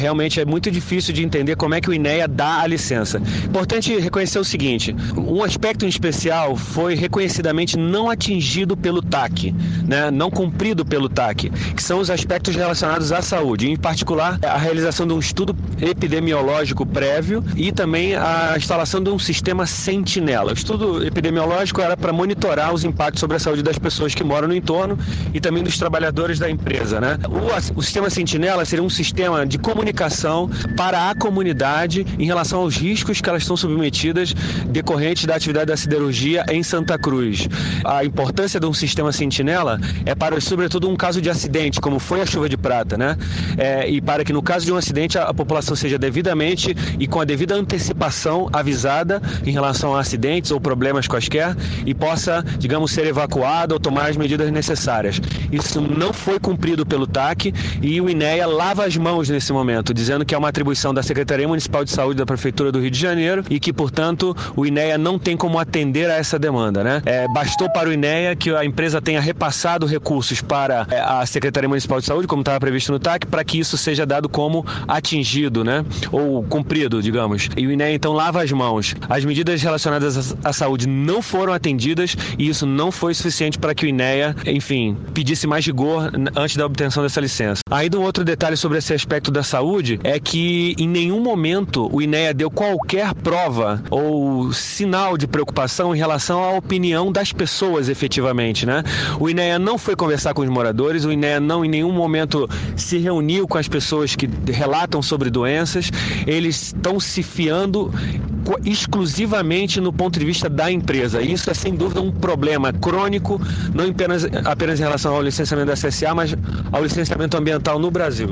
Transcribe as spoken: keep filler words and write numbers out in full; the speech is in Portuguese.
Realmente é muito difícil de entender como é que o INEA dá a licença. Importante reconhecer o seguinte, um aspecto em especial foi reconhecidamente não atingido pelo T A C, né? Não cumprido pelo T A C, que são os aspectos relacionados à saúde, em particular a realização de um estudo epidemiológico prévio e também a instalação de um sistema sentinela. O estudo epidemiológico era para monitorar os impactos sobre a saúde das pessoas que moram no entorno e também dos trabalhadores da empresa, né? O, o sistema sentinela seria um sistema de comunicação para a comunidade em relação aos riscos que elas estão submetidas decorrentes da atividade da siderurgia em Santa Cruz. A importância de um sistema sentinela é para, sobretudo, um caso de acidente, como foi a chuva de prata, né? É, e para que no caso de um acidente a, a população seja devidamente e com a devida antecipação avisada em relação a acidentes ou problemas quaisquer e possa, digamos, ser evacuada ou tomar as medidas necessárias. Isso não foi cumprido pelo T A C e o INEA lava as mãos nesse momento, dizendo que é uma atribuição da Secretaria Municipal de Saúde da Prefeitura do Rio de Janeiro e que, portanto, o INEA não tem como atender a essa demanda, né? É, bastou para o INEA que a empresa tenha repassado recursos para a Secretaria Municipal de Saúde, como estava previsto no T A C, para que isso seja dado como atingido, né? Ou cumprido, digamos. E o INEA então lava as mãos. As medidas relacionadas à saúde não foram atendidas e isso não foi suficiente para que o INEA, enfim, pedisse mais rigor antes da obtenção dessa licença. Ainda um outro detalhe sobre esse aspecto da saúde é que em nenhum momento o INEA deu qualquer prova ou sinal de preocupação em relação à opinião das pessoas efetivamente, né? O INEA não foi conversar com os moradores, o INEA não em nenhum momento se reuniu com as pessoas que relatam sobre doenças, eles estão se fiando exclusivamente no ponto de vista da empresa. Isso é sem dúvida um problema crônico, não apenas, apenas em relação ao licenciamento da C S A, mas ao licenciamento ambiental no Brasil.